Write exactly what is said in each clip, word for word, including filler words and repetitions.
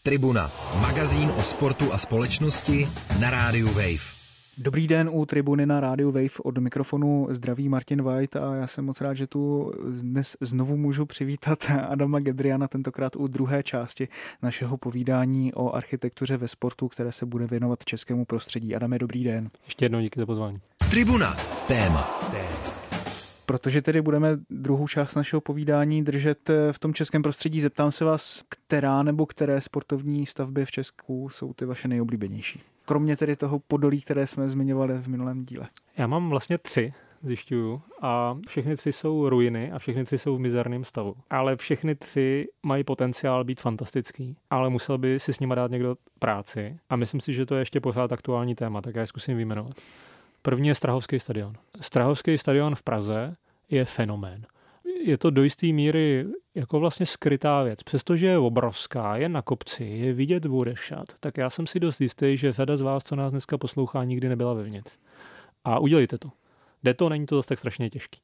Tribuna, magazín o sportu a společnosti na rádiu Wave. Dobrý den u Tribuny na rádiu Wave, od mikrofonu zdraví Martin White a já jsem moc rád, že tu dnes znovu můžu přivítat Adama Gedriana, tentokrát u druhé části našeho povídání o architektuře ve sportu, které se bude věnovat českému prostředí. Adame, dobrý den. Ještě jednou díky za pozvání. Tribuna, téma. Protože tedy budeme druhou část našeho povídání držet v tom českém prostředí, zeptám se vás, která nebo které sportovní stavby v Česku jsou ty vaše nejoblíbenější? Kromě tedy toho Podolí, které jsme zmiňovali v minulém díle. Já mám vlastně tři, zjišťuju, a všechny tři jsou ruiny a všechny tři jsou v mizerném stavu. Ale všechny tři mají potenciál být fantastický, ale musel by si s nima dát někdo práci a myslím si, že to je ještě pořád aktuální téma, tak já je zkusím vyjmenovat. První je Strahovský stadion. Strahovský stadion v Praze je fenomén. Je to do jisté míry jako vlastně skrytá věc. Přestože je obrovská, je na kopci, je vidět odevšad, tak já jsem si dost jistý, že řada z vás, co nás dneska poslouchá, nikdy nebyla vevnitř. A udělejte to. Jde to, není to zase tak strašně těžký.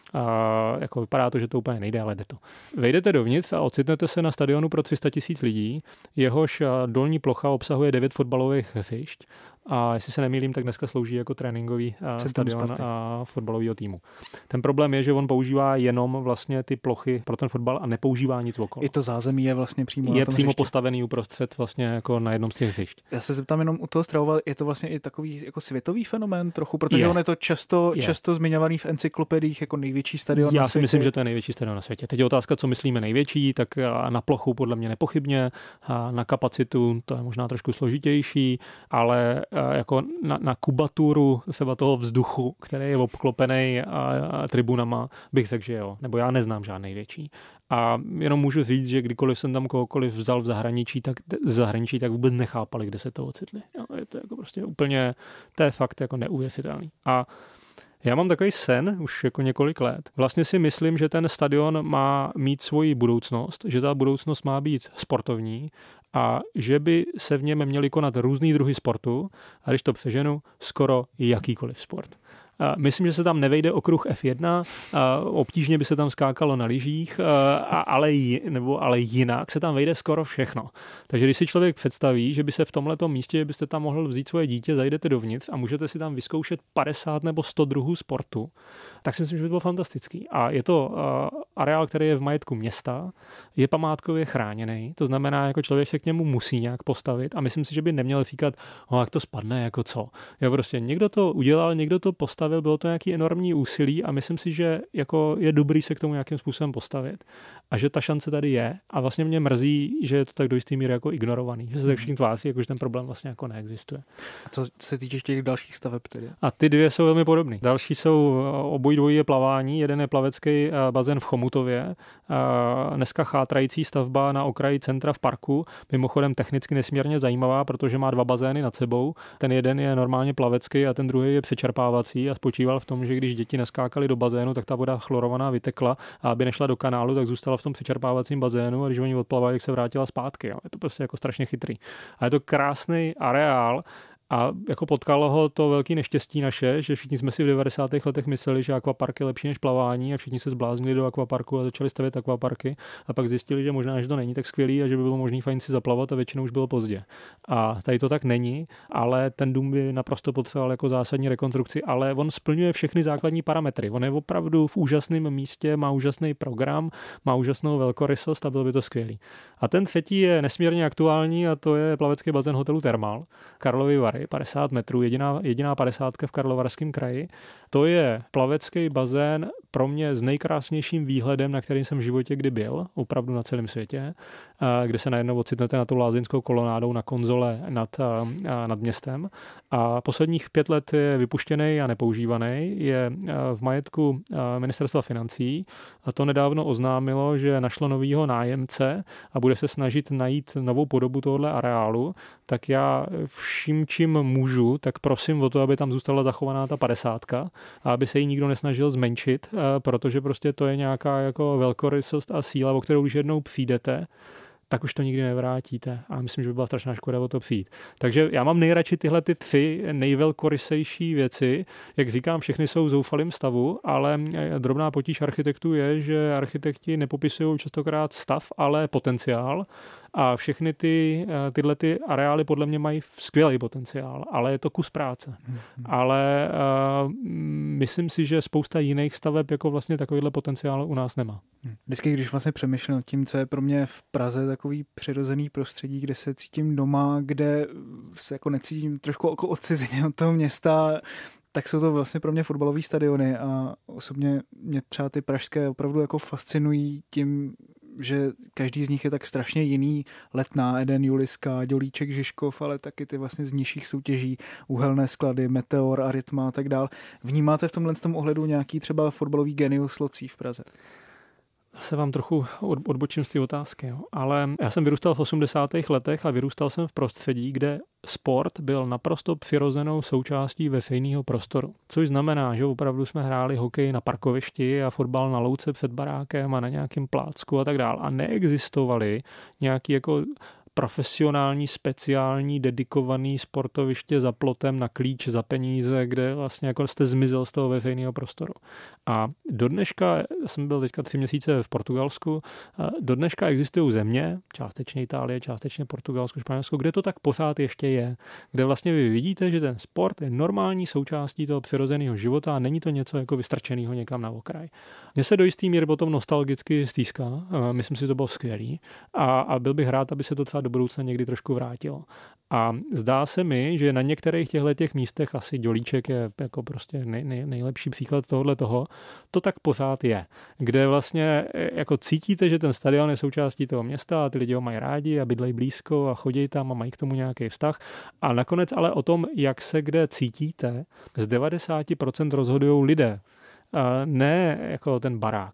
A jako vypadá to, že to úplně nejde, ale jde to. Vejdete dovnitř a ocitnete se na stadionu pro tři sta tisíc lidí, jehož dolní plocha obsahuje devět fotbalových hřišť a jestli se nemýlím, tak dneska slouží jako tréninkový stadion a fotbalového týmu. Ten problém je, že on používá jenom vlastně ty plochy pro ten fotbal a nepoužívá nic okolo. I to zázemí je vlastně přímo je na tom přímo hřišti. Postavený uprostřed vlastně jako na jednom z těch hřišť. Já se zeptám jenom u toho Strahova, je to vlastně i takový jako světový fenomén trochu, protože je. on je to často, je. často zmiňovaný v encyklopediích jako největší stadion Já na si světě. myslím, že to je největší stadion na světě. Teď je otázka, co myslíme největší, tak na plochu podle mě nepochybně, a na kapacitu to je možná trošku složitější, ale jako na, na kubaturu seba toho vzduchu, který je obklopený a, a tribunama, bych řekl, že jo. Nebo já neznám žádný větší. A jenom můžu říct, že kdykoliv jsem tam kohokoliv vzal v zahraničí, tak z zahraničí, tak vůbec nechápali, kde se to ocitli. Jo, je to jako prostě úplně, to je fakt jako neuvěřitelný. A já mám takový sen už jako několik let. Vlastně si myslím, že ten stadion má mít svoji budoucnost, že ta budoucnost má být sportovní a že by se v něm měly konat různý druhy sportu a když to přeženu, skoro jakýkoliv sport. Myslím, že se tam nevejde okruh F jedna, obtížně by se tam skákalo na lyžích, ale, nebo, ale jinak se tam vejde skoro všechno. Takže když si člověk představí, že by se v tomhletom místě, byste tam mohl vzít svoje dítě, zajdete dovnitř a můžete si tam vyzkoušet padesát nebo sto druhů sportu, tak si myslím, že by to bylo fantastický. A je to areál, který je v majetku města, je památkově chráněný, to znamená, jako člověk se k němu musí nějak postavit a myslím si, že by neměl říkat, oh, jak to spadne, jako co. Jo, prostě někdo to udělal, někdo to postavil, bylo to nějaký enormní úsilí a myslím si, že jako je dobrý se k tomu nějakým způsobem postavit a že ta šance tady je a vlastně mě mrzí, že je to tak do jistý míry jako ignorovaný, že se tak všichni tváří, jakože ten problém vlastně jako neexistuje. A co se týče těch dalších staveb tedy? A ty dvě jsou velmi podobné. Další jsou obojí dvojí je plavání, jeden je plavecký bazén v Chomutově, dneska chátrající stavba na okraji centra v parku, mimochodem technicky nesmírně zajímavá, protože má dva bazény nad sebou. Ten jeden je normálně plavecký a ten druhý je přečerpávací a spočíval v tom, že když děti naskákaly do bazénu, tak ta voda chlorovaná vytekla a aby nešla do kanálu, tak zůstala v tom přečerpávacím bazénu a když oni odplavali, tak se vrátila zpátky. Jo. Je to prostě jako strašně chytrý. A je to krásný areál. A jako potkalo ho to velký neštěstí naše, že všichni jsme si v devadesátých letech mysleli, že akvapark je lepší než plavání a všichni se zbláznili do akvaparku a začali stavět akvaparky a pak zjistili, že možná, že to není tak skvělý a že by bylo možný fajn si zaplavat a většinou už bylo pozdě. A tady to tak není, ale ten dům by naprosto potřeboval jako zásadní rekonstrukci, ale on splňuje všechny základní parametry. On je opravdu v úžasném místě, má úžasný program, má úžasnou velkorysost a byl by to skvělý. A ten třetí je nesmírně aktuální a to je plavecký bazén hotelu Thermal, Karlovy Vary, padesát metrů, jediná, jediná padesátka v Karlovarském kraji. To je plavecký bazén pro mě s nejkrásnějším výhledem, na kterým jsem v životě kdy byl, opravdu na celém světě, kde se najednou ocitnete na tou lázeňskou kolonádou na konzole nad, nad městem. A posledních pět let je vypuštěný a nepoužívaný, je v majetku ministerstva financí a to nedávno oznámilo, že našlo novýho nájemce a bude se snažit najít novou podobu tohohle areálu, tak já vším, čím můžu, tak prosím o to, aby tam zůstala zachovaná ta padesátka a aby se jí nikdo nesnažil zmenšit, protože prostě to je nějaká jako velkorysost a síla, o kterou když jednou přijdete, tak už to nikdy nevrátíte. A myslím, že by byla strašná škoda o to přijít. Takže já mám nejradši tyhle ty tři nejvelkorysejší věci. Jak říkám, všechny jsou v zoufalém stavu, ale drobná potíž architektů je, že architekti nepopisují častokrát stav, ale potenciál. a všechny ty, tyhle ty areály podle mě mají skvělý potenciál, ale je to kus práce. Hmm. Ale uh, myslím si, že spousta jiných staveb jako vlastně takovýhle potenciál u nás nemá. Vždycky, když vlastně přemýšlím nad tím, co je pro mě v Praze takový přirozený prostředí, kde se cítím doma, kde se jako necítím trošku jako odcizeně od toho města, tak jsou to vlastně pro mě fotbalové stadiony a osobně mě třeba ty pražské opravdu jako fascinují tím, že každý z nich je tak strašně jiný. Letná, Eden, Juliska, Dělíček, Žižkov, ale taky ty vlastně z nižších soutěží, Uhelné sklady, Meteor, Arytma a tak dál. Vnímáte v tomhle tom ohledu nějaký třeba fotbalový genius locí v Praze? Zase vám trochu odbočím z té otázky, jo. Ale já jsem vyrůstal v osmdesátých letech a vyrůstal jsem v prostředí, kde sport byl naprosto přirozenou součástí veřejného prostoru. Což znamená, že opravdu jsme hráli hokej na parkovišti a fotbal na louce před barákem a na nějakém plácku a tak dál. A neexistovaly nějaký jako profesionální, speciální, dedikovaný sportoviště za plotem na klíč za peníze, kde vlastně jako jste zmizel z toho veřejného prostoru. A do dneška, já jsem byl teďka tři měsíce v Portugalsku, do dneška existují země, částečně Itálie, částečně Portugalsko, Španělsko, kde to tak pořád ještě je, kde vlastně vy vidíte, že ten sport je normální součástí toho přirozeného života a není to něco jako vystrčeného někam na okraj. Mně se do jistý míry potom nostalgicky stýská, myslím si, že to bylo skvělý a, a byl bych rád, aby se to třeba do budoucna někdy trošku vrátilo. A zdá se mi, že na některých těchto místech, asi Dělíček je jako prostě nej, nej, nejlepší příklad tohohle toho, to tak pořád je. Kde vlastně jako cítíte, že ten stadion je součástí toho města a ty lidi ho mají rádi a bydlejí blízko a chodí tam a mají k tomu nějaký vztah. A nakonec ale o tom, jak se kde cítíte, z devadesát procent rozhodují lidé. Ne jako ten barák.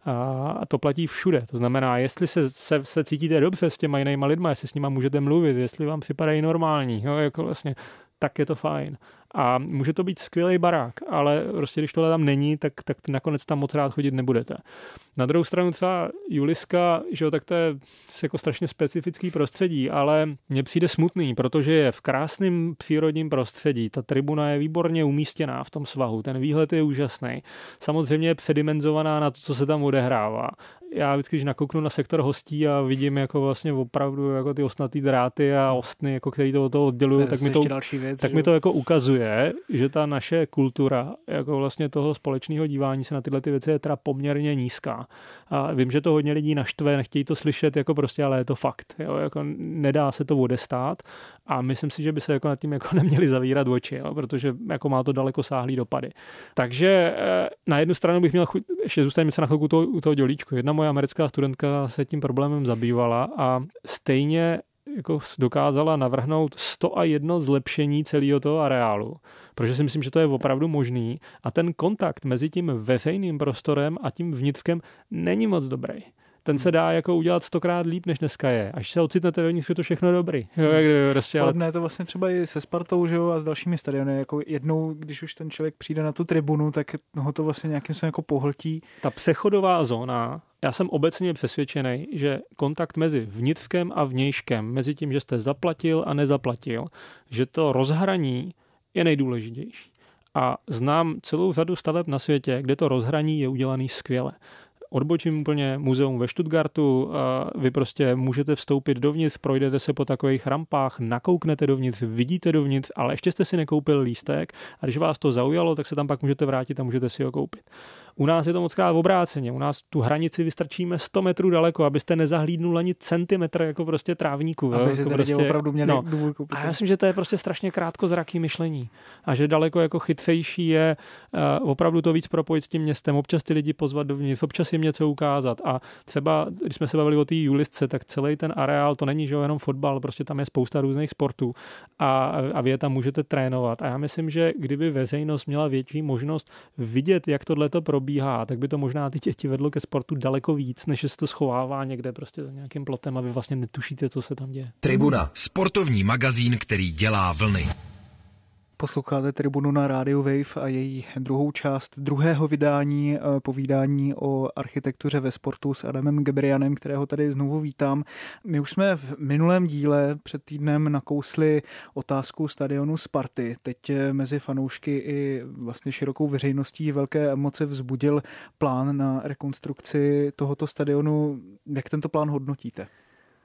A to platí všude. To znamená, jestli se, se, se cítíte dobře s těma jinýma lidma, jestli s nima můžete mluvit, jestli vám připadají normální, jo, jako vlastně, tak je to fajn. A může to být skvělý barák, ale prostě když tohle tam není, tak, tak nakonec tam moc rád chodit nebudete. Na druhou stranu třeba Juliska, že jo, tak to je jako strašně specifický prostředí, ale mně přijde smutný, protože je v krásném přírodním prostředí. Ta tribuna je výborně umístěná v tom svahu, ten výhled je úžasný. Samozřejmě je předimenzovaná na to, co se tam odehrává. Já vždycky, když nakouknu na sektor hostí a vidím jako vlastně opravdu jako ty ostnatý dráty a ostny, jako který to od toho oddělují, tak mi to, věc, tak mi to jako ukazuje, že ta naše kultura jako vlastně toho společného dívání se na tyhle ty věci je teda poměrně nízká. A vím, že to hodně lidí naštve, nechtějí to slyšet, jako prostě, ale je to fakt. Jo? Jako nedá se to odestát a myslím si, že by se jako nad tím jako neměli zavírat oči, jo? Protože jako má to dalekosáhlý dopady. Takže na jednu stranu bych měl chuť, ještě zůstaneme se na chvilku u toho, u toho Dělíčku. Jedna moje americká studentka se tím problémem zabývala a stejně jako dokázala navrhnout sto a jedno zlepšení celého toho areálu, protože si myslím, že to je opravdu možný a ten kontakt mezi tím veřejným prostorem a tím vnitřkem není moc dobrý. Ten se dá jako udělat stokrát líp, než dneska je. Až se ocitnete vevnitř, je to všechno dobrý. Jo, jak prostě, ale... Podobné je to vlastně třeba i se Spartou, že jo, a s dalšími stadiony. Jako jednou, když už ten člověk přijde na tu tribunu, tak ho to vlastně nějakým způsobem jako pohltí. Ta přechodová zóna, já jsem obecně přesvědčený, že kontakt mezi vnitřkem a vnějškem, mezi tím, že jste zaplatil a nezaplatil, že to rozhraní je nejdůležitější. A znám celou řadu staveb na světě, kde to rozhraní je udělané skvěle. Odbočím úplně muzeum ve Stuttgartu, vy prostě můžete vstoupit dovnitř, projdete se po takových rampách, nakouknete dovnitř, vidíte dovnitř, ale ještě jste si nekoupil lístek a když vás to zaujalo, tak se tam pak můžete vrátit a můžete si ho koupit. U nás je to mockrát obráceně. U nás tu hranici vystrčíme sto metrů daleko, abyste nezahlídnul ani centimetr jako prostě trávníku. Aby to prostě opravdu měli no. důvod koupit. A já myslím, že to je prostě strašně krátkozraký myšlení. A že daleko jako chytřejší je uh, opravdu to víc propojit s tím městem, občas ty lidi pozvat dovnitř, občas jim něco ukázat. A třeba, když jsme se bavili o té Julisce, tak celý ten areál, to není že jenom fotbal, prostě tam je spousta různých sportů a, a vy je tam můžete trénovat. A já myslím, že kdyby veřejnost měla větší možnost vidět, jak tohle to probíhá, tak by to možná ty děti vedlo ke sportu daleko víc, než se to schovává někde prostě za nějakým plotem a vy vlastně netušíte, co se tam děje. Tribuna, sportovní magazín, který dělá vlny. Posloucháte Tribunu na rádiu Wave a její druhou část druhého vydání povídání o architektuře ve sportu s Adamem Gebrianem, kterého tady znovu vítám. My už jsme v minulém díle před týdnem nakousli otázku stadionu Sparty. Teď mezi fanoušky i vlastně širokou veřejností velké emoce vzbudil plán na rekonstrukci tohoto stadionu. Jak tento plán hodnotíte?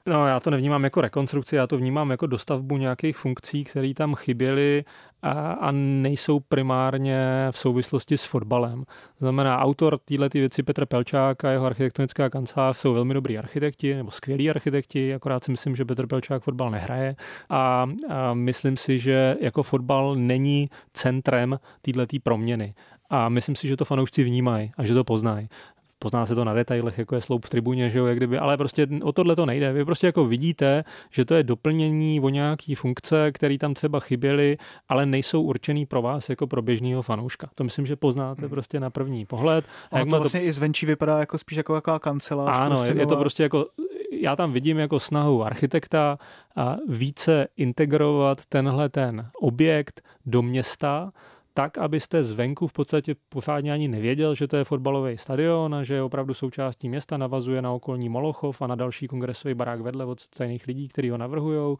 No, já to nevnímám jako rekonstrukci, já to vnímám jako dostavbu nějakých funkcí, které tam chyběly a, a nejsou primárně v souvislosti s fotbalem. Znamená, autor této věci Petr Pelčák a jeho architektonická kancelář jsou velmi dobrý architekti, nebo skvělí architekti, akorát si myslím, že Petr Pelčák fotbal nehraje a, a myslím si, že jako fotbal není centrem této proměny. A myslím si, že to fanoušci vnímají a že to poznají. Pozná se to na detailech, jako je sloup v tribuně, že jo, jak kdyby, ale prostě o tohle to nejde. Vy prostě jako vidíte, že to je doplnění o nějaký funkce, které tam třeba chyběly, ale nejsou určený pro vás jako pro běžného fanouška. To myslím, že poznáte hmm. prostě na první pohled. A jak to vlastně to... i zvenčí vypadá jako spíš jako jaká kancelář. Ano, prostě je, je to prostě jako, já tam vidím jako snahu architekta a více integrovat tenhle ten objekt do města, tak, abyste zvenku v podstatě pořádně ani nevěděl, že to je fotbalový stadion a že je opravdu součástí města, navazuje na okolní Molochov a na další kongresový barák vedle od stejných lidí, kteří ho navrhujou,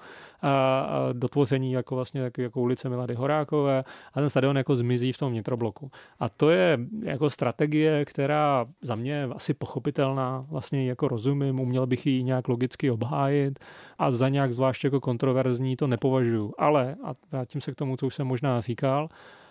a dotvoření jako vlastně jako ulice Milady Horákové a ten stadion jako zmizí v tom vnitrobloku. A to je jako strategie, která za mě je asi pochopitelná, vlastně jako rozumím, uměl bych ji nějak logicky obhájit a za nějak zvlášť jako kontroverzní to nepovažuji. Ale, a vrátím se k tomu, co už jsem možná říkal,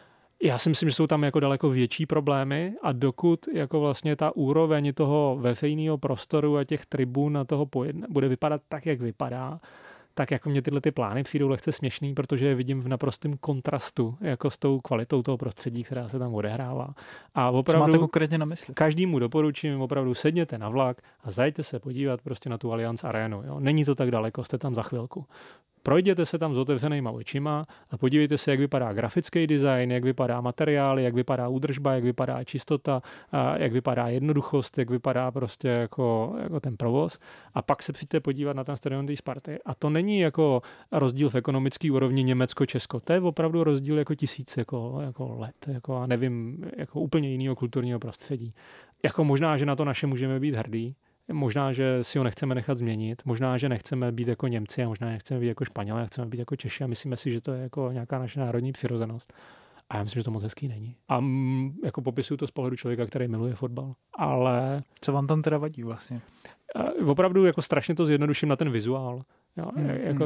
já si myslím, že jsou tam jako daleko větší problémy a dokud jako vlastně ta úroveň toho veřejného prostoru a těch tribun a toho pojedna bude vypadat tak, jak vypadá, tak jako mě tyhle ty plány přijdou lehce směšný, protože je vidím v naprostém kontrastu jako s tou kvalitou toho prostředí, která se tam odehrává. A opravdu, co máte konkrétně na mysli? Každému doporučím, opravdu sedněte na vlak a zajďte se podívat prostě na tu Allianz Arenu. Jo? Není to tak daleko, jste tam za chvilku. Projděte se tam s otevřenýma očima a podívejte se, jak vypadá grafický design, jak vypadá materiály, jak vypadá údržba, jak vypadá čistota, jak vypadá jednoduchost, jak vypadá prostě jako, jako ten provoz. A pak se přijďte podívat na ten stadion té Sparty. A to není jako rozdíl v ekonomické úrovni Německo-Česko. To je opravdu rozdíl jako tisíc jako, jako let. Jako, a nevím, jako úplně jiného kulturního prostředí. Jako možná, že na to naše můžeme být hrdí. Možná, že si ho nechceme nechat změnit, možná, že nechceme být jako Němci a možná nechceme být jako Španělé, chceme být jako Češi a myslíme si, že to je jako nějaká naše národní přirozenost. A já myslím, že to moc hezký není. A m, jako popisuju to z pohledu člověka, který miluje fotbal. Ale... Co vám tam teda vadí vlastně? Opravdu jako strašně to zjednoduším na ten vizuál. Jo, hmm, jako...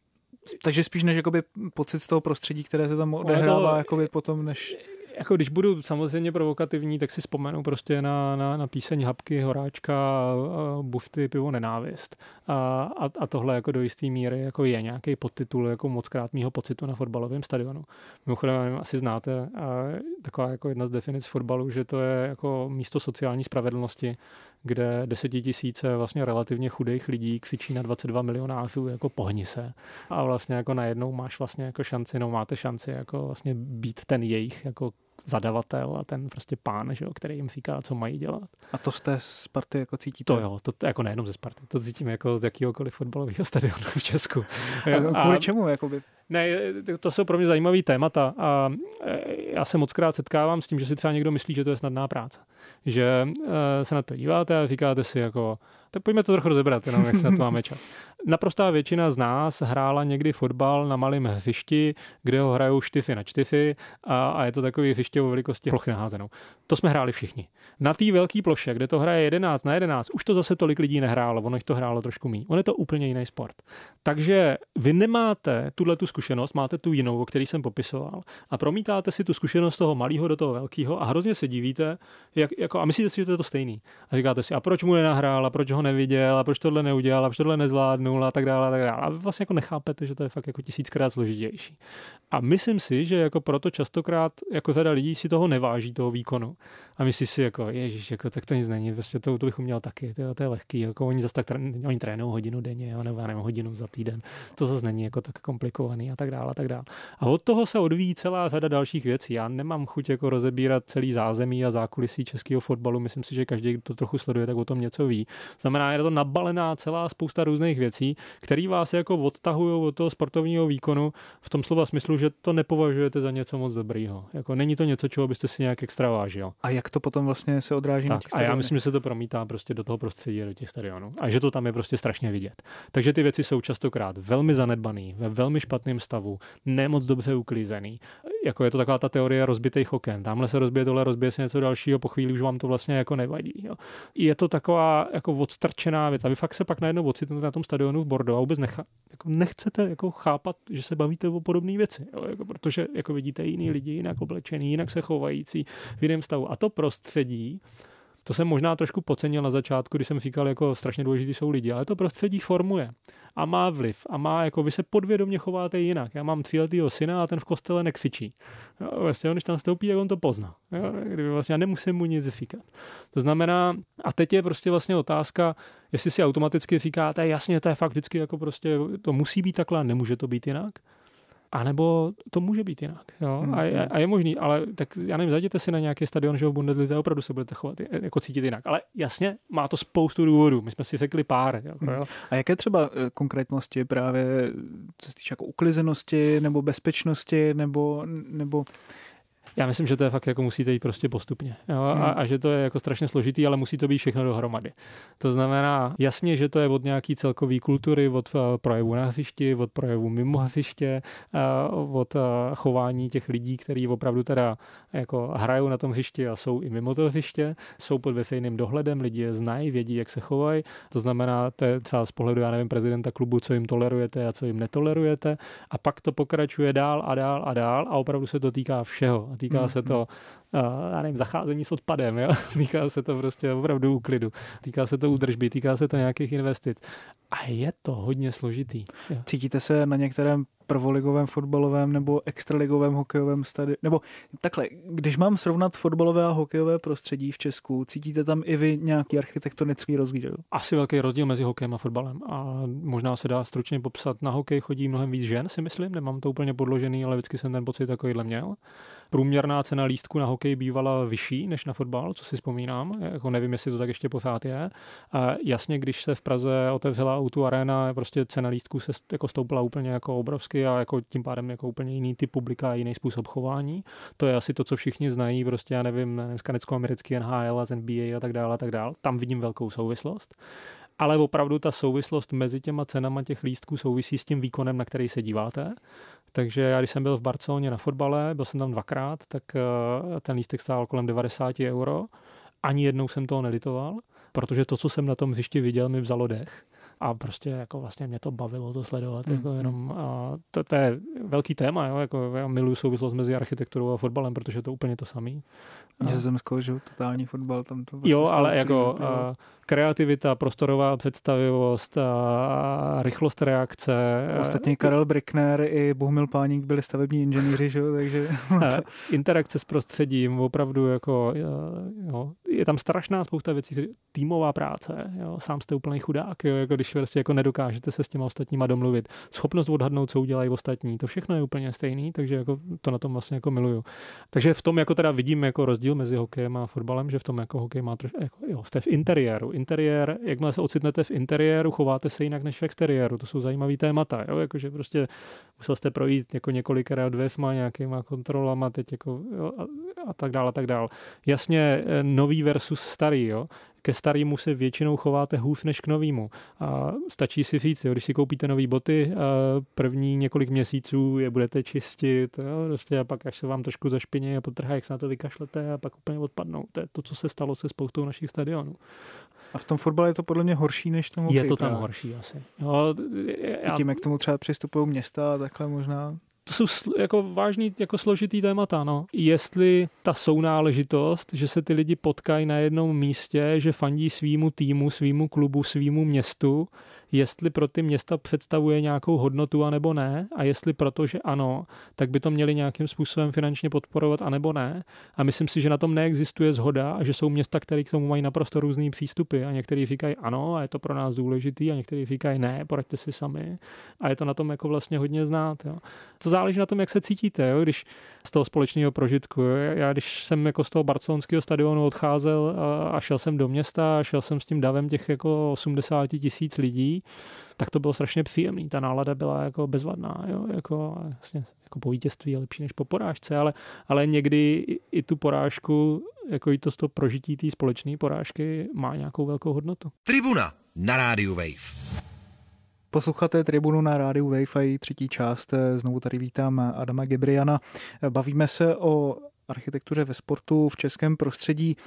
Takže spíš než jakoby pocit z toho prostředí, které se tam odehrává, to... jakoby potom než... Jako když budu samozřejmě provokativní, tak si vzpomenu prostě na, na, na píseň Habky, Horáčka, Busty, Pivo, nenávist. A, a, a tohle jako do jisté míry jako je nějaký podtitul jako mockrát mýho pocitu na fotbalovém stadionu. Mimochodem asi znáte a taková jako jedna z definic fotbalu, že to je jako místo sociální spravedlnosti, kde desetitisíce vlastně relativně chudých lidí křičí na dvacet dva milionářů jako pohni se. A vlastně jako najednou máš vlastně jako šanci, no máte šanci jako vlastně být ten jejich jako zadavatel a ten prostě pán, že jo, který jim říká, co mají dělat. A to z té Sparty jako cítíte? To jo, to jako nejenom ze Sparty, to cítím jako z jakýhokoliv fotbalového stadionu v Česku. A kvůli čemu? Jakoby? Ne, to jsou pro mě zajímavý témata a já se mockrát setkávám s tím, že si třeba někdo myslí, že to je snadná práce. Že se na to díváte a říkáte si jako, tak pojďme to trochu rozebrat, jenom jak se na to máme čas. Naprostá většina z nás hrála někdy fotbal na malém hřišti, kde ho hrajou čtyři na čtyři a, a je to takový hřiště o velikosti plochy naházenou. To jsme hráli všichni. Na té velké ploše, kde to hraje jedenáct na jedenáct, už to zase tolik lidí nehrálo, ono jich to hrálo trošku míň. On je to úplně jiný sport. Takže vy nemáte tuhle tu zkušenost, máte tu jinou, o který jsem popisoval a promítáte si tu zkušenost toho malého do toho velkého a hrozně se divíte, jak, jako, a myslíte si, že to je to stejný. A říkáte si, a proč mu nenahrál, a proč ho neviděl, a proč tohle neudělal, a proč tohle nezvládnul a tak dále, a tak dále. A vy vlastně jako nechápete, že to je fakt jako tisíckrát složitější. A myslím si, že jako proto častokrát jako řada lidí si toho neváží, toho výkonu. A myslí si jako, ježiš, jako, tak to nic není, prostě to, to bych uměl taky, to, to je lehký, jako oni zase tak oni trénují hodinu denně, jo, nebo já nevím, hodinu za týden. To zase není jako tak komplikovaný a tak dále, a tak dále. A od toho se odvíjí celá řada dalších věcí. Já nemám chuť jako rozebírat celý zázemí a zákulisí českého fotbalu. Myslím si, že každý, kdo to trochu sleduje, tak o tom něco ví. Znamená, je to nabalená celá spousta různých věcí, které vás jako odtahují od toho sportovního výkonu v tom slova smyslu, že to nepovažujete za něco moc dobrýho. Jako není to něco, čeho byste si nějak extra vážil. A jak to potom vlastně se odráží tak, na těch stadionech? A já myslím, že se to promítá prostě do toho prostředí, do těch stadionů. A že to tam je prostě strašně vidět. Takže ty věci jsou častokrát velmi zanedbaný, ve velmi špatném stavu, nemoc dobře uklízený. Jako je to taková ta teorie rozbitých oken. Tamhle se rozbije, tohle rozbije se něco dalšího, po chvíli chvíli už vám to vlastně jako nevadí. Jo. Je to taková jako odstrčená věc a vy fakt se pak najednou ocitnete na tom stadionu v Bordeaux a vůbec necha, jako nechcete jako chápat, že se bavíte o podobné věci, jo, jako, protože jako vidíte jiný lidi, jinak oblečený, jinak se chovající v jiném stavu. A to prostředí, to jsem možná trošku podcenil na začátku, když jsem říkal, jako strašně důležitý jsou lidi, ale to prostředí formuje a má vliv a má, jako vy se podvědomě chováte jinak. Já mám tříletýho syna a ten v kostele nekřičí. Jo, vlastně on, když tam vstoupí, tak on to pozná. Jo, kdyby vlastně já nemusím mu nic říkat. To znamená, a teď je prostě vlastně otázka, jestli si automaticky říkáte, jasně, to je fakt vždycky jako prostě, to musí být takhle, nemůže to být jinak. A nebo to může být jinak. Jo? A, je, a je možný, ale tak já nevím, zajděte si na nějaký stadion, že v Bundeslize opravdu se budete chovat, jako cítit jinak. Ale jasně, má to spoustu důvodů. My jsme si řekli pár. Jako, jo? A jaké třeba konkrétnosti právě, co se týče jako uklizenosti nebo bezpečnosti, nebo... nebo... Já myslím, že to je fakt jako musíte jít prostě postupně. Jo? A, a že to je jako strašně složitý, ale musí to být všechno dohromady. To znamená jasně, že to je od nějaký celkový kultury, od projevu na hřišti, od projevu mimo hřiště, od chování těch lidí, kteří opravdu teda jako hrajou na tom hřišti a jsou i mimo to hřiště, jsou pod veřejným dohledem, lidi je znají, vědí, jak se chovají. To znamená, to je třeba z pohledu, já nevím, prezidenta klubu, co jim tolerujete a co jim netolerujete. A pak to pokračuje dál a dál a dál a opravdu se to týká všeho. Týká se to, já nevím, zacházení s odpadem, jo? Týká se to prostě opravdu úklidu, týká se to údržby, týká se to nějakých investic. A je to hodně složitý. Jo. Cítíte se na některém prvoligovém fotbalovém nebo extraligovém hokejovém stadionu? Nebo takhle, když mám srovnat fotbalové a hokejové prostředí v Česku, cítíte tam i vy nějaký architektonický rozdíl? Asi velký rozdíl mezi hokejem a fotbalem. A možná se dá stručně popsat. Na hokej chodí mnohem víc žen, si myslím, nemám to úplně podložený, ale vždycky jsem ten pocit takovýhle měl. Průměrná cena lístku na hokej bývala vyšší než na fotbal, co si vzpomínám. Jako nevím, jestli to tak ještě pořád je. A jasně, když se v Praze otevřela ó dva Arena, prostě cena lístku se jako stoupla úplně jako obrovsky a jako tím pádem jako úplně jiný typ publika a jiný způsob chování. To je asi to, co všichni znají, prostě já nevím, nevím z kanadsko-americký N H L a z N B A a tak dále a tak dále. Tam vidím velkou souvislost. Ale opravdu ta souvislost mezi těma cenama těch lístků souvisí s tím výkonem, na který se díváte. Takže já, když jsem byl v Barceloně na fotbale, byl jsem tam dvakrát, tak ten lístek stál kolem devadesát euro. Ani jednou jsem toho nelitoval, protože to, co jsem na tom hřišti viděl, mi vzalo dech. A prostě jako vlastně mě to bavilo to sledovat. Mm. Jako jenom, a to, to je velký téma. Jo? Jako já miluji souvislost mezi architekturou a fotbalem, protože je to úplně to samý. Nizozemsko, že totální fotbal. Tam to jo, ale jako a, kreativita, prostorová představivost, a rychlost reakce. Ostatně Karel Brickner i Bohumil Páník byli stavební inženýři, že? Takže... interakce s prostředím, opravdu jako, jo, je tam strašná spousta věcí, týmová práce, jo, sám jste úplný chudák, jo, jako když vlastně jako nedokážete se s těma ostatníma domluvit, schopnost odhadnout, co udělají ostatní, to všechno je úplně stejný, takže jako to na tom vlastně jako miluju. Takže v tom jako teda vidím jako rozdíl mezi hokejem a fotbalem, že v tom jako hokej má trošku, jako, jo, jste v interiéru. Interiér, jakmile se ocitnete v interiéru, chováte se jinak než v exteriéru. To jsou zajímavý témata, jo, jakože prostě musel jste projít jako několikrát dvěma nějakýma kontrolama, teď jako jo, a, a tak dále, a tak dále. Jasně nový versus starý, jo. Ke starýmu se většinou chováte hůř než k novýmu. A stačí si říct, jo, když si koupíte nový boty, první několik měsíců je budete čistit, jo, prostě, a pak až se vám trošku zašpiní a potrhá, jak se na to vykašlete a pak úplně odpadnou. To je to, co se stalo se spoustou našich stadionů. A v tom fotbale je to podle mě horší než tomu hokeji. Je to tam horší asi. Jo, já... Tím, jak k tomu třeba přistupují města a takhle možná... To jsou jako vážný, jako složitý témata, no. Jestli ta sounáležitost, že se ty lidi potkají na jednom místě, že fandí svýmu týmu, svýmu klubu, svýmu městu, jestli pro ty města představuje nějakou hodnotu anebo ne, a jestli proto, že ano, tak by to měli nějakým způsobem finančně podporovat anebo ne. A myslím si, že na tom neexistuje shoda a že jsou města, které k tomu mají naprosto různý přístupy a někteří říkají ano a je to pro nás důležitý a někteří říkají ne, poraďte si sami. A je to na tom jako vlastně hodně znát. Jo. To záleží na tom, jak se cítíte, jo, když z toho společného prožitku. Jo. Já když jsem jako z toho barcelonského stadionu odcházel a, a šel jsem do města a šel jsem s tím davem těch jako osmdesát tisíc lidí, tak to bylo strašně příjemný. Ta nálada byla jako bezvadná, jo, jako vlastně jako po vítězství je lepší než po porážce, ale, ale někdy i, i tu porážku, jako i to, to prožití té společné porážky má nějakou velkou hodnotu. Tribuna na rádiu Wave. Posloucháte Tribunu na rádiu Wave a její třetí část. Znovu tady vítám Adama Gebriana. Bavíme se o architektuře ve sportu v českém prostředí.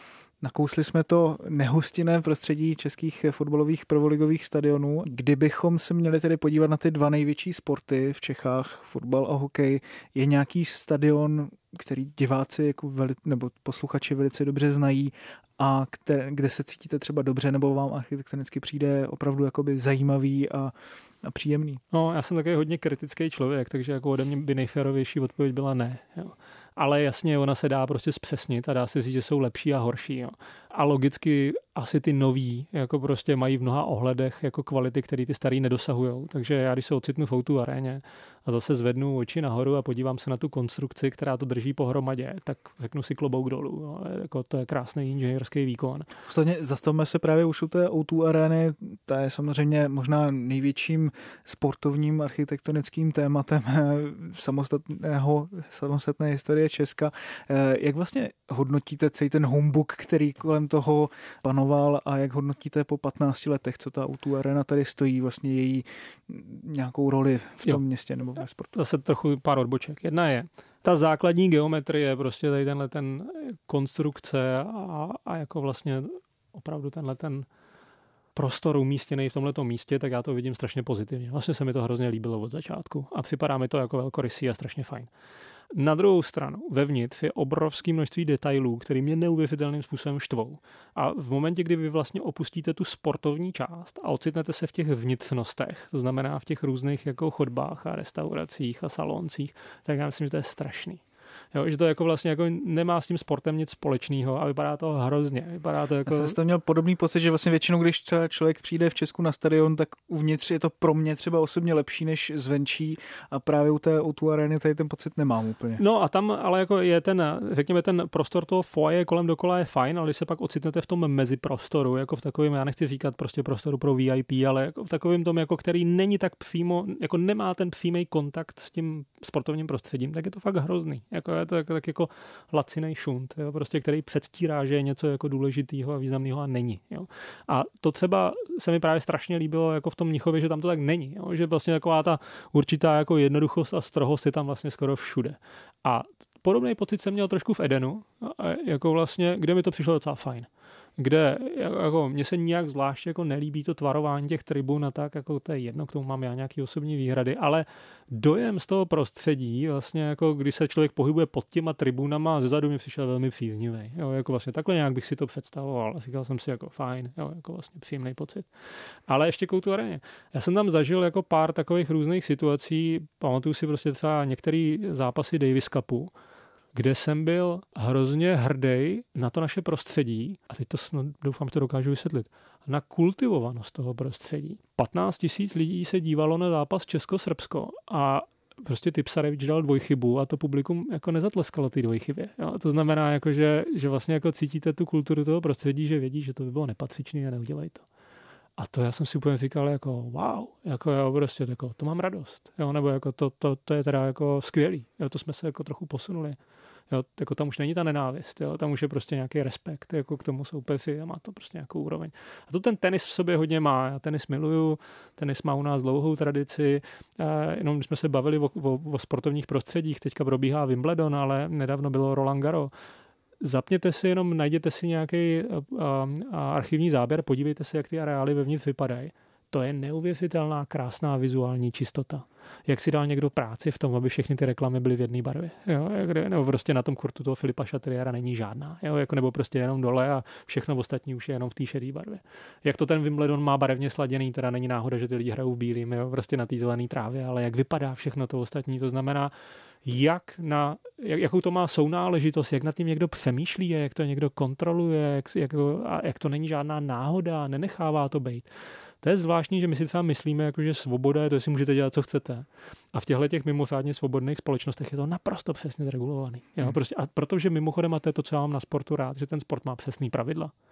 Nakousli jsme to nehostinné prostředí českých fotbalových prvoligových stadionů. Kdybychom se měli tedy podívat na ty dva největší sporty v Čechách, fotbal a hokej, je nějaký stadion, který diváci jako veli, nebo posluchači velice dobře znají a které, kde se cítíte třeba dobře nebo vám architektonicky přijde opravdu jakoby zajímavý a, a příjemný? No, já jsem takový hodně kritický člověk, takže jako ode mě by nejférovější odpověď byla ne. Jo. Ale jasně, ona se dá prostě zpřesnit a dá se říct, že jsou lepší a horší. Jo. A logicky asi ty noví jako prostě mají v mnoha ohledech jako kvality, které ty starý nedosahujou. Takže já, když se ocitnu v O dva aréně a zase zvednu oči nahoru a podívám se na tu konstrukci, která to drží pohromadě, tak řeknu si klobouk dolů. Jo. Jako to je krásný inženýrský výkon. Ostatně zastavme se právě už u té O dva arény. Ta je samozřejmě možná největším sportovním architektonickým tématem samostatného, samostatné historie Česka. Jak vlastně hodnotíte celý ten humbuk, který kolem toho panoval a jak hodnotíte po patnácti letech, co ta O dva arena tady stojí, vlastně její nějakou roli v tom jo. městě nebo ve sportu? Zase trochu pár odboček. Jedna je ta základní geometrie, prostě tady tenhle ten konstrukce a, a jako vlastně opravdu tenhle ten prostor umístěný v tomhletom místě, tak já to vidím strašně pozitivně. Vlastně se mi to hrozně líbilo od začátku a připadá mi to jako velkorysý a strašně fajn. Na druhou stranu, vevnitř je obrovské množství detailů, které mě neuvěřitelným způsobem štvou. A v momentě, kdy vy vlastně opustíte tu sportovní část a ocitnete se v těch vnitřnostech, to znamená v těch různých jako chodbách a restauracích a saloncích, tak já myslím, že to je strašný. Jo, že to jako vlastně jako nemá s tím sportem nic společného a vypadá to hrozně. Vypadá to jako... Já jsem měl podobný pocit, že vlastně většinou, když třeba člověk přijde v Česku na stadion, tak uvnitř je to pro mě třeba osobně lepší než zvenčí a právě u té O dva arény tady ten pocit nemám úplně. No a tam ale jako je ten, řekněme, ten prostor toho foyer kolem dokola je fajn, ale když se pak ocitnete v tom meziprostoru, jako v takovém, já nechci říkat prostě prostoru pro V I P, ale jako v takovém tom, jako který není tak přímo, jako nemá ten přímý kontakt s tím sportovním prostředím, tak je to fakt hrozný. Jako je to jako, tak jako lacinej šunt, jo, prostě, který předstírá, že je něco jako důležitého a významného a není. Jo. A to třeba se mi právě strašně líbilo jako v tom Mnichově, že tam to tak není. Jo, že vlastně taková ta určitá jako jednoduchost a strohost je tam vlastně skoro všude. A podobný pocit jsem měl trošku v Edenu, jako vlastně, kde mi to přišlo docela fajn. Kde jako, mně se nijak zvláště jako nelíbí to tvarování těch tribun a tak, jako to je jedno, k tomu mám já nějaký osobní výhrady, ale dojem z toho prostředí, vlastně jako když se člověk pohybuje pod těma tribunama, zezadu mi přišel velmi příznivý. Jo, jako vlastně takhle nějak bych si to představoval. Říkal jsem si jako fajn, jo, jako vlastně příjemný pocit. Ale ještě k O dva aréně. Já jsem tam zažil jako pár takových různých situací, pamatuju si prostě třeba některé zápasy Davis Cupu, kde jsem byl hrozně hrdý na to naše prostředí, a teď to snad, doufám, že to dokážu vysvětlit, na kultivovanost toho prostředí. patnáct tisíc lidí se dívalo na zápas Česko-Srbsko a prostě Tipsarevič dal dvojchybu a to publikum jako nezatleskalo ty dvojchybě. Jo? To znamená, jako, že, že vlastně jako cítíte tu kulturu toho prostředí, že vědí, že to by bylo nepatřičné a neudělají to. A to já jsem si úplně říkal jako wow, jako jo, prostě jako, to mám radost, jo, nebo jako to, to, to je teda jako skvělý, jo, to jsme se jako trochu posunuli. Jo, jako tam už není ta nenávist, jo, tam už je prostě nějaký respekt jako k tomu soupeři a má to prostě nějakou úroveň. A to ten tenis v sobě hodně má. Já tenis miluju, tenis má u nás dlouhou tradici, e, jenom když jsme se bavili o, o, o sportovních prostředích, teďka probíhá Wimbledon, ale nedávno bylo Roland Garros. Zapněte si jenom, najděte si nějaký a, a, archivní záběr, podívejte se, jak ty areály vevnitř vypadají. To je neuvěřitelná, krásná vizuální čistota. Jak si dal někdo práci v tom, aby všechny ty reklamy byly v jedné barvě. Jo? Nebo prostě na tom kurtu toho Filipa Chatriera není žádná. Jo? Jako nebo prostě jenom dole a všechno ostatní už je jenom v té šedé barvě. Jak to ten Wimbledon má barevně sladěný, teda není náhoda, že ty lidi hrajou v bílým, jo? Prostě na té zelené trávě, ale jak vypadá všechno to ostatní, to znamená, jak na, jak, jakou to má sounáležitost, jak nad tím někdo přemýšlí, jak to někdo kontroluje, jak, jak, a jak to není žádná náhoda, nenechává to být. To je zvláštní, že my si třeba myslíme, jako, že svoboda je to, jestli můžete dělat, co chcete. A v těchto těch mimořádně svobodných společnostech je to naprosto přesně zregulovaný. Hmm. Jo, prostě, a protože mimochodem, a to je to, co já mám na sportu rád, že ten sport má přesný pravidla.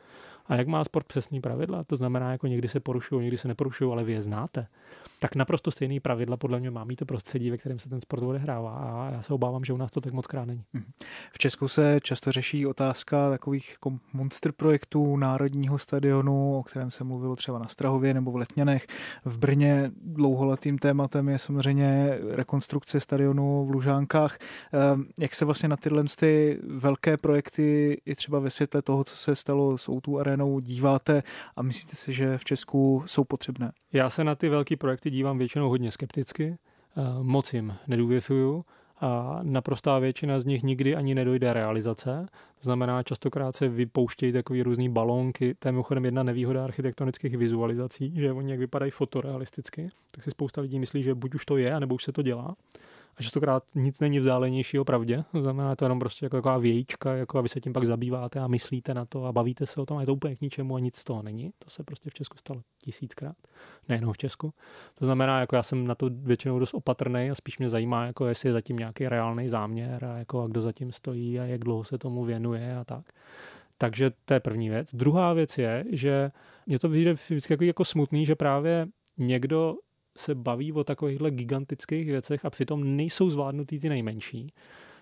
A jak má sport přesný pravidla, to znamená, jako někdy se porušují, někdy se neporušují, ale vy je znáte, tak naprosto stejný pravidla podle mě má mít to prostředí, ve kterém se ten sport odehrává. A já se obávám, že u nás to tak moc krát není. V Česku se často řeší otázka takových jako monster projektů národního stadionu, o kterém se mluvilo třeba na Strahově nebo v Letňanech. V Brně dlouholetým tématem je samozřejmě rekonstrukce stadionu v Lužánkách. Jak se vlastně na tyhle ty velké projekty i třeba ve světle toho, co se stalo s ó dva arénou, díváte a myslíte si, že v Česku jsou potřebné? Já se na ty velké projekty dívám většinou hodně skepticky, moc jim nedůvěřuju a naprostá většina z nich nikdy ani nedojde realizace. To znamená, častokrát se vypouštějí takové různý balónky. To je mimochodem jedna nevýhoda architektonických vizualizací, že oni jak vypadají fotorealisticky, tak si spousta lidí myslí, že buď už to je, anebo už se to dělá. A častokrát nic není vzdálenější o pravdě. To znamená, to je jenom prostě jako taková vějíčka, jako a vy se tím pak zabýváte a myslíte na to a bavíte se o tom a je to úplně k ničemu a nic z toho není. To se prostě v Česku stalo tisíckrát. Nejenom v Česku. To znamená, jako já jsem na to většinou dost opatrný a spíš mě zajímá, jako jestli je zatím nějaký reálný záměr a, jako a kdo zatím stojí a jak dlouho se tomu věnuje a tak. Takže to je první věc. Druhá věc je, že mě to vyjde vždycky jako, jako smutný, že právě někdo se baví o takovýchhle gigantických věcech a přitom nejsou zvládnutý ty nejmenší.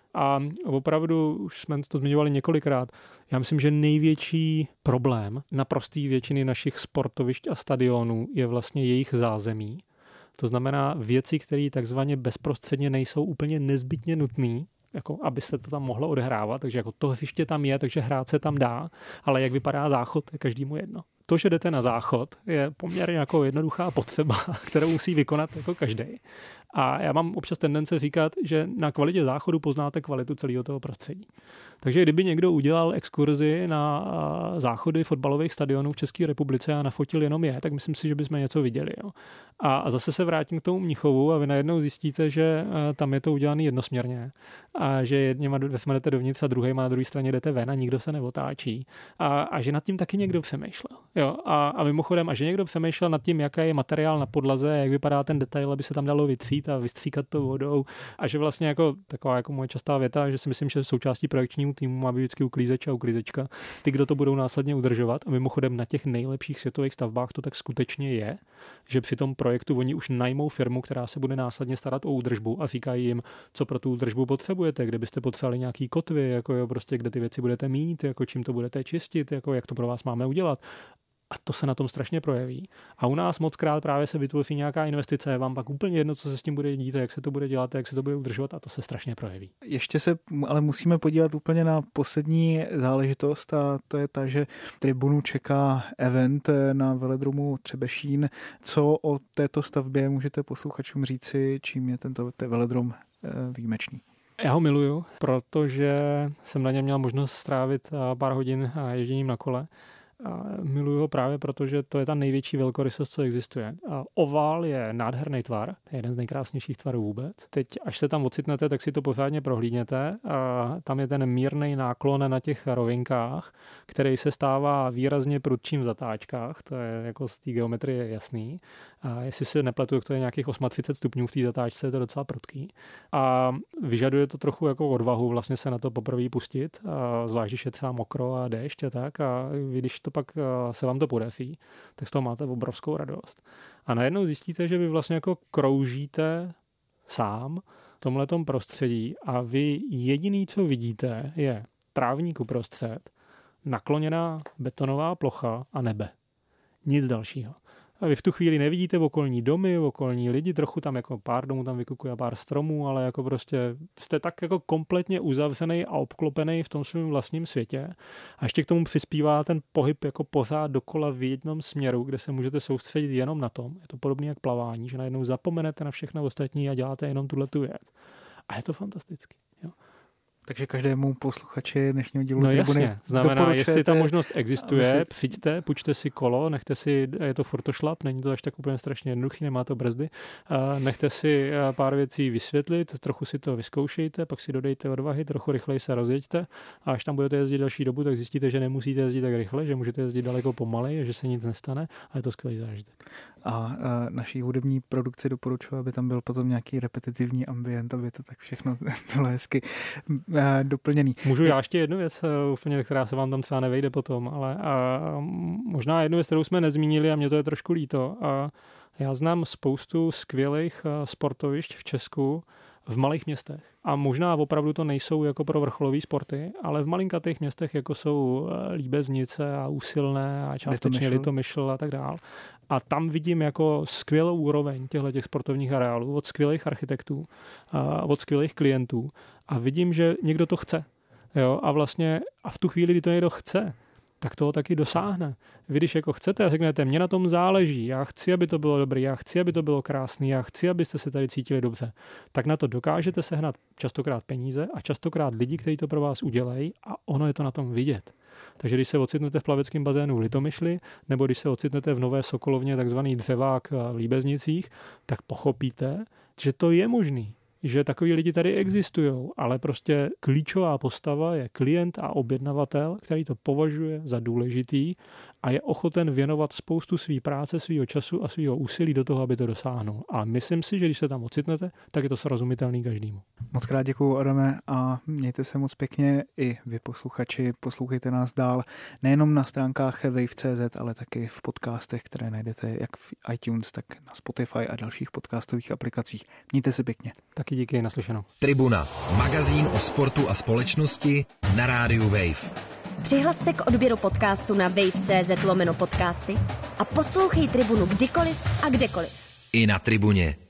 A opravdu, už jsme to zmiňovali několikrát, já myslím, že největší problém naprostý většiny našich sportovišť a stadionů je vlastně jejich zázemí. To znamená věci, které takzvaně bezprostředně nejsou úplně nezbytně nutné, jako aby se to tam mohlo odehrávat, takže jako to hřiště tam je, takže hrát se tam dá, ale jak vypadá záchod, je každému jedno. To, že jdete na záchod, je poměrně jako jednoduchá potřeba, kterou musí vykonat jako každý. A já mám občas tendence říkat, že na kvalitě záchodu poznáte kvalitu celého toho prostředí. Takže kdyby někdo udělal exkurzi na záchody fotbalových stadionů v České republice a nafotil jenom je, tak myslím si, že bychom něco viděli. Jo. A zase se vrátím k tomu Mnichovu a vy najednou zjistíte, že tam je to udělané jednosměrně a že jedněma jdete dovnitř a druhýma na druhé straně jdete ven a nikdo se neotáčí. A, a že nad tím taky někdo přemýšlel. Jo. A, a mimochodem, a že někdo přemýšlel nad tím, jaký je materiál na podlaze, jak vypadá ten detail, aby se tam dalo vytřít a vystříkat to vodou. A že vlastně jako taková jako moje častá věta, že si myslím, že součástí projekčního týmu má být vždycky uklízeč a uklízečka. Ty, kdo to budou následně udržovat. A mimochodem na těch nejlepších světových stavbách to tak skutečně je, že při tom projektu oni už najmou firmu, která se bude následně starat o údržbu a říkají jim, co pro tu údržbu potřebujete, kde byste potřebovali nějaký kotvy, jako jo, prostě kde ty věci budete mít, jako čím to budete čistit, jako jak to pro vás máme udělat. A to se na tom strašně projeví. A u nás moc krát právě se vytvoří nějaká investice, je vám pak úplně jedno, co se s tím bude dít, jak se to bude dělat, jak se to bude udržovat a to se strašně projeví. Ještě se ale musíme podívat úplně na poslední záležitost a to je ta, že tribunu čeká event na velodromu Třebešín. Co o této stavbě můžete posluchačům říci, čím je tento velodrom výjimečný? Já ho miluju, protože jsem na něm měl možnost strávit pár hodin ježděním na kole. A miluju ho právě proto, že to je ta největší velkorysost, co existuje. A ovál je nádherný tvar, to je jeden z nejkrásnějších tvarů vůbec. Teď, až se tam ocitnete, tak si to pořádně prohlídněte. A tam je ten mírný náklon na těch rovinkách, který se stává výrazně prudčím v zatáčkách, to je jako z té geometrie jasný. A jestli se nepletu, tak to je nějakých třicet osm stupňů v té zatáčce, je to docela prudký. A vyžaduje to trochu jako odvahu vlastně se na to poprvé pustit, a zvlášť, když je třeba mokro a déšť a tak. A když to pak se vám to podaří, tak z toho máte obrovskou radost. A najednou zjistíte, že vy vlastně jako kroužíte sám v tomhletom prostředí a vy jediný, co vidíte, je trávník uprostřed, nakloněná betonová plocha a nebe. Nic dalšího. A vy v tu chvíli nevidíte okolní domy, okolní lidi, trochu tam jako pár domů tam vykukuje pár stromů, ale jako prostě jste tak jako kompletně uzavřený a obklopený v tom svém vlastním světě. A ještě k tomu přispívá ten pohyb jako pořád dokola v jednom směru, kde se můžete soustředit jenom na tom. Je to podobné jak plavání, že najednou zapomenete na všechno ostatní a děláte jenom tuhle tu věc. A je to fantastický. Jo. Takže každému posluchači dnešního dílu no jasně, znamená, jestli ta možnost existuje, si... přijďte, půjčte si kolo, nechte si, je to furtošlap, není to až tak úplně strašně jednoduchý, nemá to brzdy, nechte si pár věcí vysvětlit, trochu si to vyzkoušejte, pak si dodejte odvahy, trochu rychleji se rozjeďte a až tam budete jezdit další dobu, tak zjistíte, že nemusíte jezdit tak rychle, že můžete jezdit daleko pomalej, že se nic nestane a je to skvělý zážitek. a naší hudební produkci doporučuji, aby tam byl potom nějaký repetitivní ambient, aby to tak všechno bylo hezky doplněný. Můžu já ještě jednu věc, úplně, která se vám tam třeba nevejde potom, ale a, možná jednu věc, kterou jsme nezmínili a mě to je trošku líto. A já znám spoustu skvělých sportovišť v Česku, v malých městech. A možná opravdu to nejsou jako pro vrcholové sporty, ale v malinkatých městech, jako jsou Líbeznice a Úsilné a částečně Litomyšl a tak dál. A tam vidím jako skvělou úroveň těchto sportovních areálů od skvělých architektů, a od skvělých klientů. A vidím, že někdo to chce. Jo? A vlastně a v tu chvíli, kdy to někdo chce, tak toho taky dosáhne. Vy, když jako chcete a řeknete, mně na tom záleží, já chci, aby to bylo dobré, já chci, aby to bylo krásné, já chci, abyste se tady cítili dobře, tak na to dokážete sehnat častokrát peníze a častokrát lidi, kteří to pro vás udělají a ono je to na tom vidět. Takže když se ocitnete v plaveckém bazénu v Litomyšli, nebo když se ocitnete v Nové Sokolovně, takzvaný Dřevák v Líbeznicích, tak pochopíte, že to je možný. Že takový lidi tady existují, ale prostě klíčová postava je klient a objednavatel, který to považuje za důležitý a je ochoten věnovat spoustu své práce, svého času a svého úsilí do toho, aby to dosáhnul. A myslím si, že když se tam ocitnete, tak je to srozumitelný každému. Moc krát děkuju, Adame, a mějte se moc pěkně i vy posluchači. Poslouchejte nás dál nejenom na stránkách wave tečka cé zet, ale taky v podcastech, které najdete jak v iTunes, tak na Spotify a dalších podcastových aplikacích. Mějte se pěkně. Taky díky, naslyšenou. Tribuna, magazín o sportu a společnosti na rádiu Wave. Přihlas se k odběru podcastu na wave tečka cé zet lomeno podcasty a poslouchej Tribunu kdykoliv a kdekoliv. I na Tribuně.